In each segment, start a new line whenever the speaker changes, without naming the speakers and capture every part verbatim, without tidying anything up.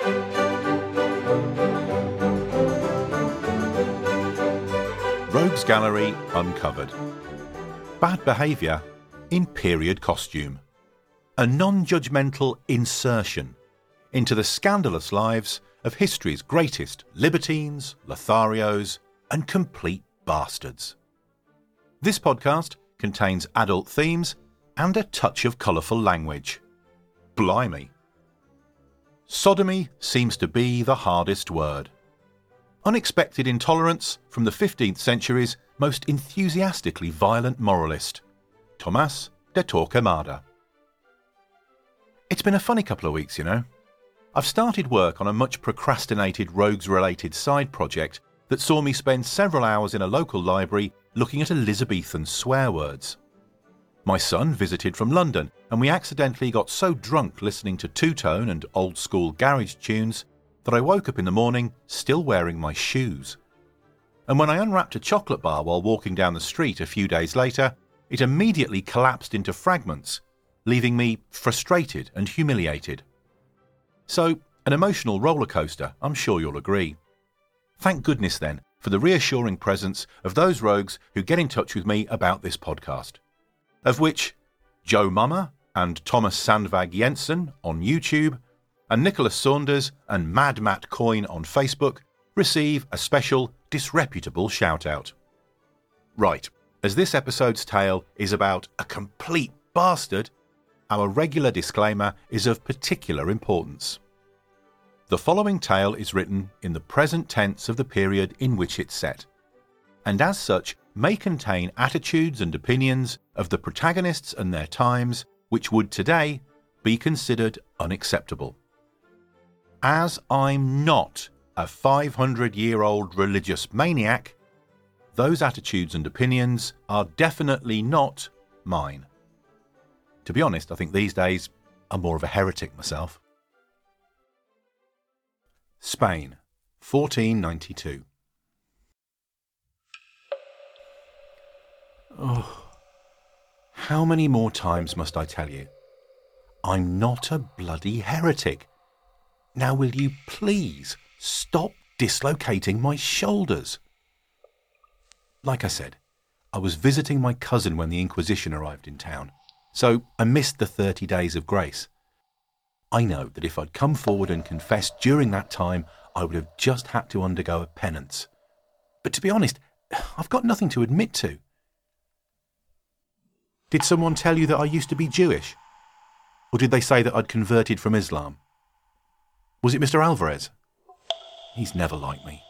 Rogues Gallery Uncovered. Bad behaviour in period costume. A non-judgmental insertion into the scandalous lives of history's greatest libertines, Lotharios, and complete bastards. This podcast contains adult themes and a touch of colourful language. Blimey. Sodomy seems to be the hardest word. Unexpected intolerance from the fifteenth century's most enthusiastically violent moralist, Tomás de Torquemada. It's been a funny couple of weeks, you know. I've started work on a much procrastinated rogues-related side project that saw me spend several hours in a local library looking at Elizabethan swear words. My son visited from London, and we accidentally got so drunk listening to two-tone and old-school garage tunes that I woke up in the morning still wearing my shoes. And when I unwrapped a chocolate bar while walking down the street a few days later, it immediately collapsed into fragments, leaving me frustrated and humiliated. So, an emotional roller coaster, I'm sure you'll agree. Thank goodness then for the reassuring presence of those rogues who get in touch with me about this podcast, of which Joe Mama and Thomas Sandvag Jensen on YouTube and Nicholas Saunders and Mad Matt Coyne on Facebook receive a special disreputable shout-out. Right, as this episode's tale is about a complete bastard, our regular disclaimer is of particular importance. The following tale is written in the present tense of the period in which it's set, and as such may contain attitudes and opinions of the protagonists and their times which would today be considered unacceptable. As I'm not a five hundred year old religious maniac, those attitudes and opinions are definitely not mine. To be honest, I think these days I'm more of a heretic myself. Spain, fourteen ninety-two. Oh, how many more times must I tell you? I'm not a bloody heretic. Now will you please stop dislocating my shoulders? Like I said, I was visiting my cousin when the Inquisition arrived in town, so I missed the thirty days of grace. I know that if I'd come forward and confessed during that time, I would have just had to undergo a penance. But to be honest, I've got nothing to admit to. Did someone tell you that I used to be Jewish? Or did they say that I'd converted from Islam? Was it Mister Alvarez? He's never liked me.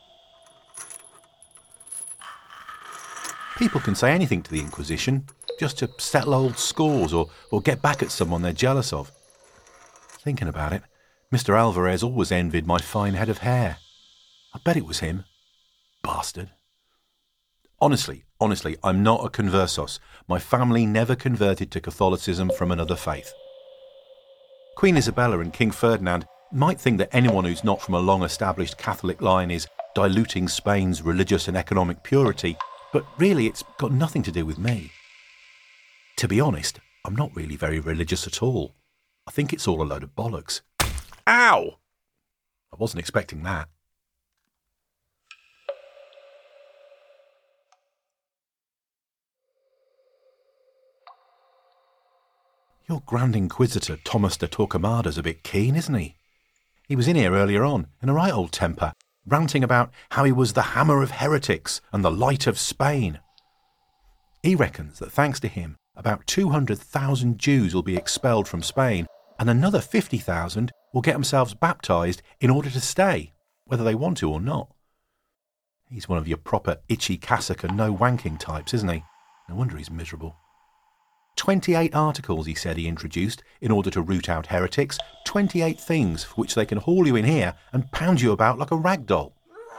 People can say anything to the Inquisition, just to settle old scores or, or get back at someone they're jealous of. Thinking about it, Mister Alvarez always envied my fine head of hair. I bet it was him. Bastard. Honestly, honestly, I'm not a conversos. My family never converted to Catholicism from another faith. Queen Isabella and King Ferdinand might think that anyone who's not from a long-established Catholic line is diluting Spain's religious and economic purity, but really it's got nothing to do with me. To be honest, I'm not really very religious at all. I think it's all a load of bollocks. Ow! I wasn't expecting that. Your Grand Inquisitor Thomas de Torquemada's a bit keen, isn't he? He was in here earlier on, in a right old temper, ranting about how he was the hammer of heretics and the light of Spain. He reckons that thanks to him, about two hundred thousand Jews will be expelled from Spain, and another fifty thousand will get themselves baptised in order to stay, whether they want to or not. He's one of your proper itchy cassock and no wanking types, isn't he? No wonder he's miserable. twenty-eight articles, he said, he introduced in order to root out heretics. twenty-eight things for which they can haul you in here and pound you about like a rag doll.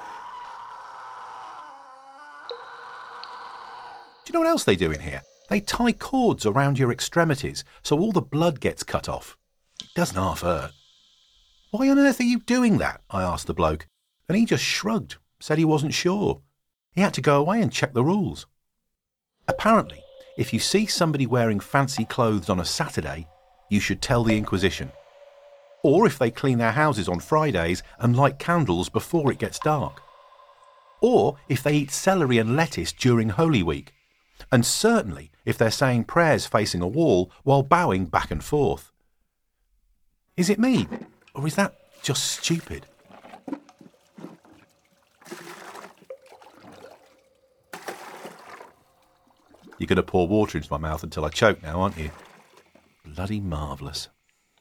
Do you know what else they do in here? They tie cords around your extremities so all the blood gets cut off. It doesn't half hurt. Why on earth are you doing that? I asked the bloke, and he just shrugged, said he wasn't sure. He had to go away and check the rules. Apparently, if you see somebody wearing fancy clothes on a Saturday, you should tell the Inquisition. or if they clean their houses on Fridays and light candles before it gets dark, or if they eat celery and lettuce during Holy Week, and certainly if they're saying prayers facing a wall while bowing back and forth. Is it me, or is that just stupid? You're going to pour water into my mouth until I choke now, aren't you? Bloody marvellous.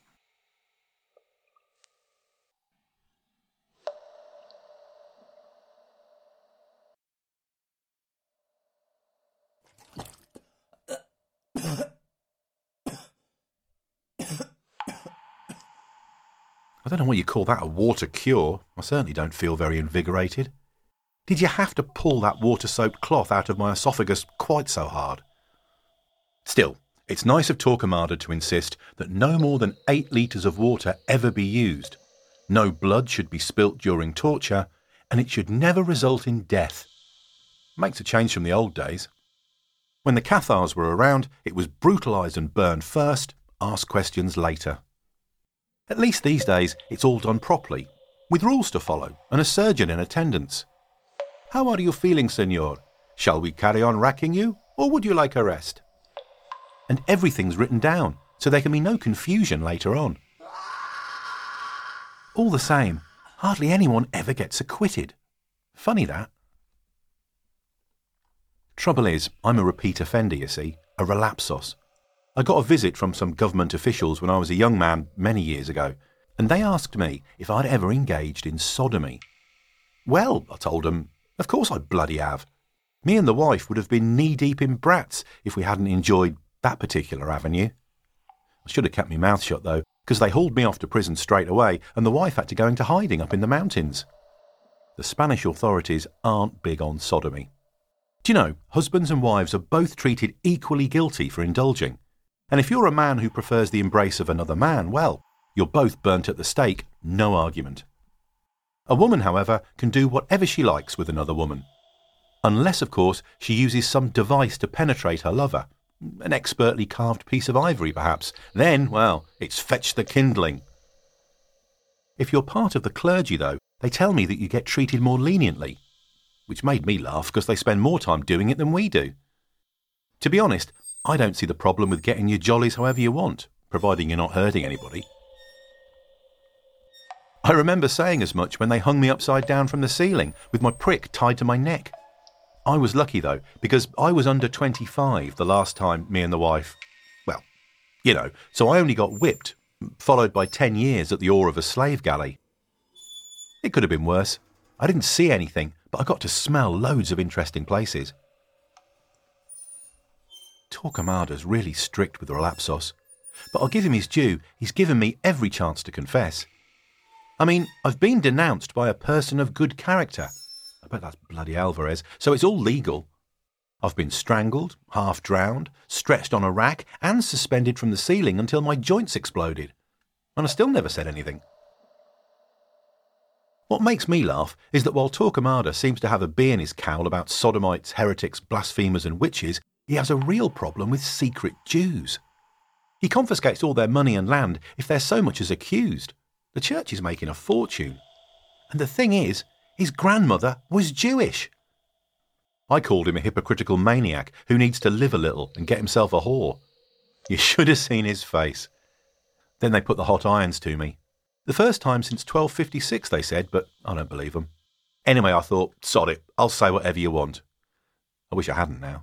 I don't know what you call that, a water cure. I certainly don't feel very invigorated. Did you have to pull that water-soaked cloth out of my esophagus quite so hard? Still, it's nice of Torquemada to insist that no more than eight litres of water ever be used, no blood should be spilt during torture, and it should never result in death. Makes a change from the old days. When the Cathars were around, it was brutalised and burned first, ask questions later. At least these days it's all done properly, with rules to follow and a surgeon in attendance. How are you feeling, senor? Shall we carry on racking you, or would you like a rest? And everything's written down, so there can be no confusion later on. All the same, hardly anyone ever gets acquitted. Funny that. Trouble is, I'm a repeat offender, you see, a relapsos. I got a visit from some government officials when I was a young man many years ago, and they asked me if I'd ever engaged in sodomy. Well, I told them, of course I bloody have. Me and the wife would have been knee-deep in brats if we hadn't enjoyed that particular avenue. I should have kept my mouth shut, though, because they hauled me off to prison straight away, and the wife had to go into hiding up in the mountains. The Spanish authorities aren't big on sodomy. Do you know, husbands and wives are both treated equally guilty for indulging. And if you're a man who prefers the embrace of another man, well, you're both burnt at the stake, no argument. A woman, however, can do whatever she likes with another woman. Unless, of course, she uses some device to penetrate her lover. An expertly carved piece of ivory, perhaps. Then, well, it's fetch the kindling. If you're part of the clergy, though, they tell me that you get treated more leniently, which made me laugh because they spend more time doing it than we do. To be honest, I don't see the problem with getting your jollies however you want, providing you're not hurting anybody. I remember saying as much when they hung me upside down from the ceiling with my prick tied to my neck. I was lucky, though, because I was under twenty-five the last time me and the wife... Well, you know, so I only got whipped, followed by ten years at the oar of a slave galley. It could have been worse. I didn't see anything, but I got to smell loads of interesting places. Torquemada's really strict with relapsos, but I'll give him his due, he's given me every chance to confess. I mean, I've been denounced by a person of good character. I bet that's bloody Alvarez, so it's all legal. I've been strangled, half drowned, stretched on a rack, and suspended from the ceiling until my joints exploded. And I still never said anything. What makes me laugh is that while Torquemada seems to have a bee in his cowl about sodomites, heretics, blasphemers and witches, he has a real problem with secret Jews. He confiscates all their money and land if they're so much as accused. The church is making a fortune. And the thing is, his grandmother was Jewish. I called him a hypocritical maniac who needs to live a little and get himself a whore. You should have seen his face. Then they put the hot irons to me. The first time since twelve fifty-six, they said, but I don't believe them. Anyway, I thought, sod it, I'll say whatever you want. I wish I hadn't now.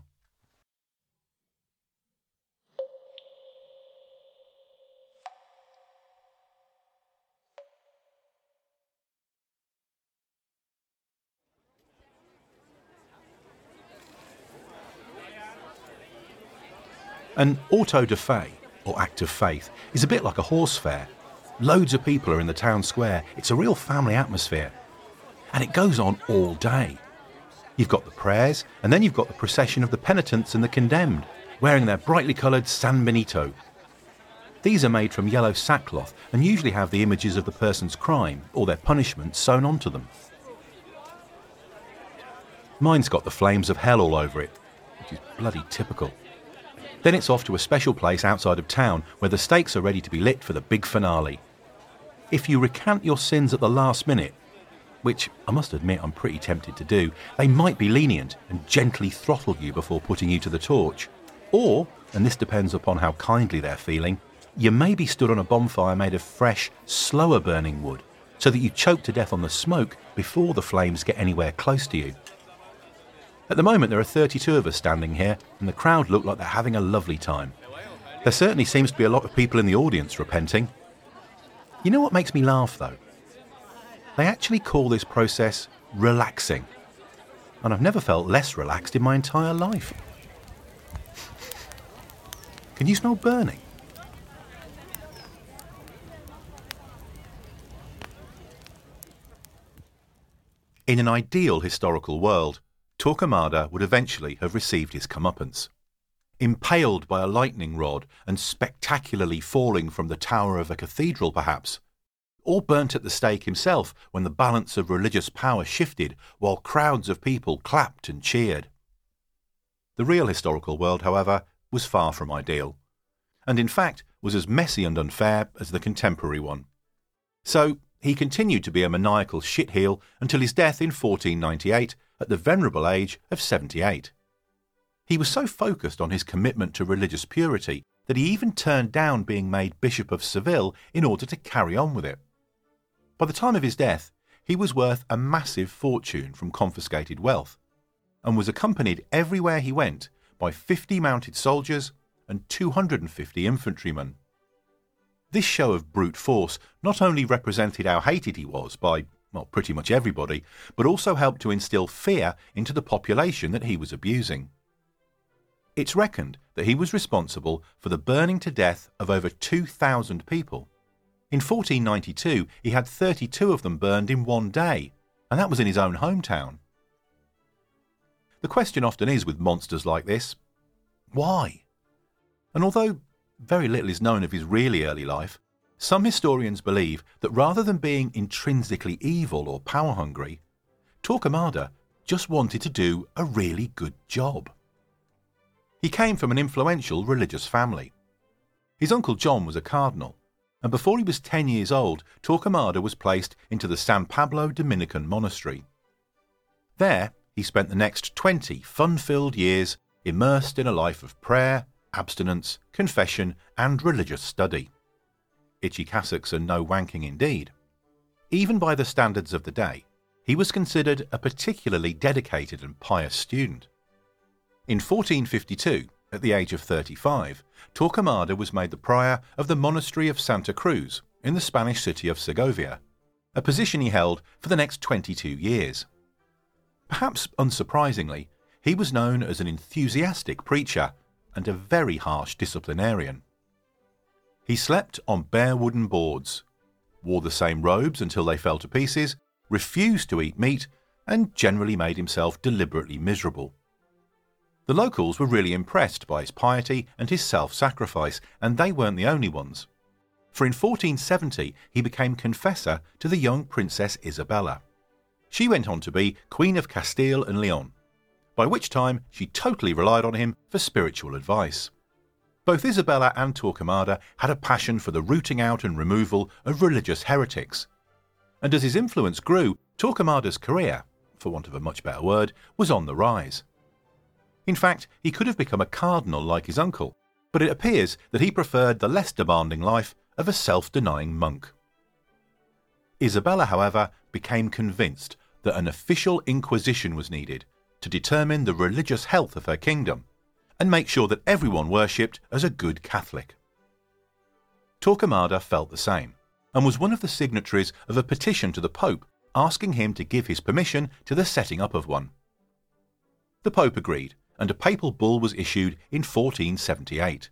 An auto de fe, or act of faith, is a bit like a horse fair. Loads of people are in the town square. It's a real family atmosphere. And it goes on all day. You've got the prayers, and then you've got the procession of the penitents and the condemned, wearing their brightly coloured San Benito. These are made from yellow sackcloth and usually have the images of the person's crime or their punishment sewn onto them. Mine's got the flames of hell all over it, which is bloody typical. Then it's off to a special place outside of town where the stakes are ready to be lit for the big finale. If you recant your sins at the last minute, which I must admit I'm pretty tempted to do, they might be lenient and gently throttle you before putting you to the torch. Or, and this depends upon how kindly they're feeling, you may be stood on a bonfire made of fresh, slower burning wood, so that you choke to death on the smoke before the flames get anywhere close to you. At the moment there are thirty-two of us standing here, and the crowd look like they're having a lovely time. There certainly seems to be a lot of people in the audience repenting. You know what makes me laugh though? They actually call this process relaxing. And I've never felt less relaxed in my entire life. Can you smell burning? In an ideal historical world, Torquemada would eventually have received his comeuppance. Impaled by a lightning rod and spectacularly falling from the tower of a cathedral perhaps, or burnt at the stake himself when the balance of religious power shifted while crowds of people clapped and cheered. The real historical world, however, was far from ideal, and in fact was as messy and unfair as the contemporary one. So he continued to be a maniacal shitheel until his death in fourteen ninety-eight at the venerable age of seventy-eight. He was so focused on his commitment to religious purity that he even turned down being made Bishop of Seville in order to carry on with it. By the time of his death, he was worth a massive fortune from confiscated wealth, and was accompanied everywhere he went by fifty mounted soldiers and two hundred fifty infantrymen. This show of brute force not only represented how hated he was by, well, pretty much everybody, but also helped to instill fear into the population that he was abusing. It's reckoned that he was responsible for the burning to death of over two thousand people. In fourteen ninety-two, he had thirty-two of them burned in one day, and that was in his own hometown. The question often is with monsters like this, why? And although very little is known of his really early life, some historians believe that rather than being intrinsically evil or power-hungry, Torquemada just wanted to do a really good job. He came from an influential religious family. His uncle John was a cardinal, and before he was ten years old, Torquemada was placed into the San Pablo Dominican monastery. There, he spent the next twenty fun-filled years immersed in a life of prayer, abstinence, confession, and religious study. Itchy cassocks and no wanking indeed. Even by the standards of the day, he was considered a particularly dedicated and pious student. In fourteen fifty-two, at the age of thirty-five, Torquemada was made the prior of the monastery of Santa Cruz in the Spanish city of Segovia, a position he held for the next twenty-two years. Perhaps unsurprisingly, he was known as an enthusiastic preacher and a very harsh disciplinarian. He slept on bare wooden boards, wore the same robes until they fell to pieces, refused to eat meat, and generally made himself deliberately miserable. The locals were really impressed by his piety and his self-sacrifice, and they weren't the only ones. For in fourteen seventy he became confessor to the young Princess Isabella. She went on to be Queen of Castile and Leon, by which time she totally relied on him for spiritual advice. Both Isabella and Torquemada had a passion for the rooting out and removal of religious heretics. And as his influence grew, Torquemada's career, for want of a much better word, was on the rise. In fact, he could have become a cardinal like his uncle, but it appears that he preferred the less demanding life of a self-denying monk. Isabella, however, became convinced that an official inquisition was needed to determine the religious health of her kingdom and make sure that everyone worshipped as a good Catholic. Torquemada felt the same and was one of the signatories of a petition to the Pope asking him to give his permission to the setting up of one. The Pope agreed, and a papal bull was issued in fourteen seventy-eight.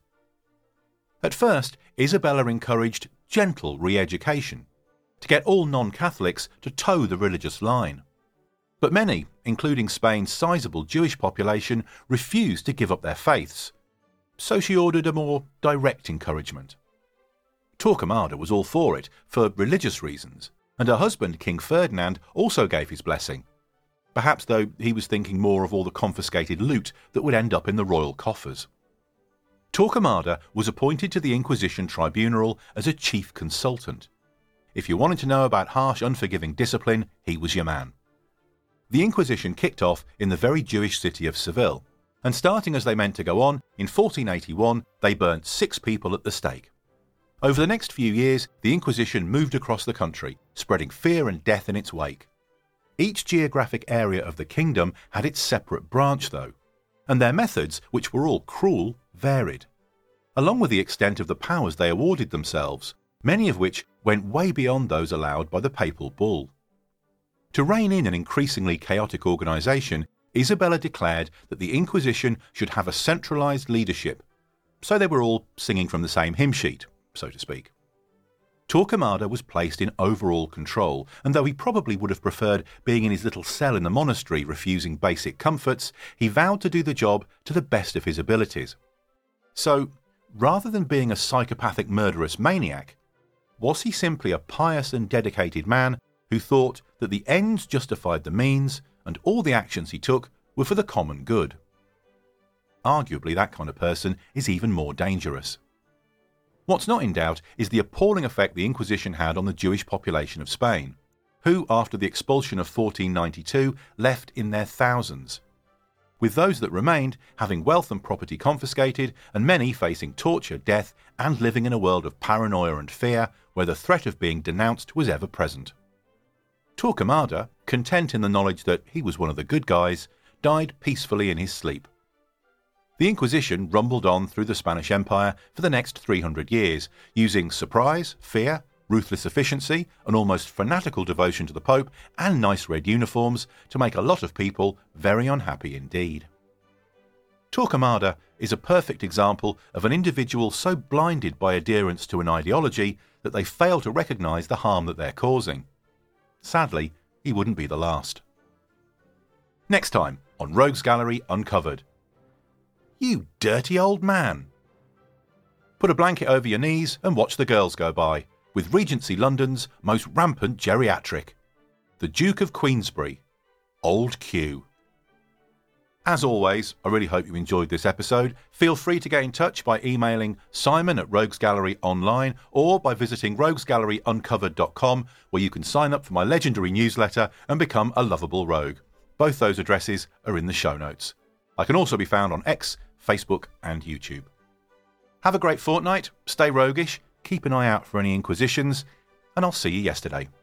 At first, Isabella encouraged gentle re-education to get all non-Catholics to toe the religious line. But many, including Spain's sizable Jewish population, refused to give up their faiths, so she ordered a more direct encouragement. Torquemada was all for it, for religious reasons, and her husband, King Ferdinand, also gave his blessing, perhaps though he was thinking more of all the confiscated loot that would end up in the royal coffers. Torquemada was appointed to the Inquisition tribunal as a chief consultant. If you wanted to know about harsh, unforgiving discipline, he was your man. The Inquisition kicked off in the very Jewish city of Seville, and starting as they meant to go on, in fourteen eighty-one they burnt six people at the stake. Over the next few years, the Inquisition moved across the country, spreading fear and death in its wake. Each geographic area of the kingdom had its separate branch, though, and their methods, which were all cruel, varied. Along with the extent of the powers they awarded themselves, many of which went way beyond those allowed by the papal bull. To rein in an increasingly chaotic organisation, Isabella declared that the Inquisition should have a centralised leadership, so they were all singing from the same hymn sheet, so to speak. Torquemada was placed in overall control, and though he probably would have preferred being in his little cell in the monastery refusing basic comforts, he vowed to do the job to the best of his abilities. So, rather than being a psychopathic murderous maniac, was he simply a pious and dedicated man who thought that the ends justified the means and all the actions he took were for the common good? Arguably, that kind of person is even more dangerous. What's not in doubt is the appalling effect the Inquisition had on the Jewish population of Spain, who, after the expulsion of fourteen ninety-two, left in their thousands, with those that remained having wealth and property confiscated, and many facing torture, death, and living in a world of paranoia and fear where the threat of being denounced was ever present. Torquemada, content in the knowledge that he was one of the good guys, died peacefully in his sleep. The Inquisition rumbled on through the Spanish Empire for the next three hundred years, using surprise, fear, ruthless efficiency, an almost fanatical devotion to the Pope, and nice red uniforms to make a lot of people very unhappy indeed. Torquemada is a perfect example of an individual so blinded by adherence to an ideology that they fail to recognise the harm that they're causing. Sadly, he wouldn't be the last. Next time on Rogues Gallery Uncovered. You dirty old man. Put a blanket over your knees and watch the girls go by, with Regency London's most rampant geriatric, the Duke of Queensberry, Old Q. As always, I really hope you enjoyed this episode. Feel free to get in touch by emailing Simon at Rogues Gallery Online or by visiting rogues gallery uncovered dot com, where you can sign up for my legendary newsletter and become a lovable rogue. Both those addresses are in the show notes. I can also be found on X, Facebook and YouTube. Have a great fortnight, stay roguish, keep an eye out for any inquisitions, and I'll see you yesterday.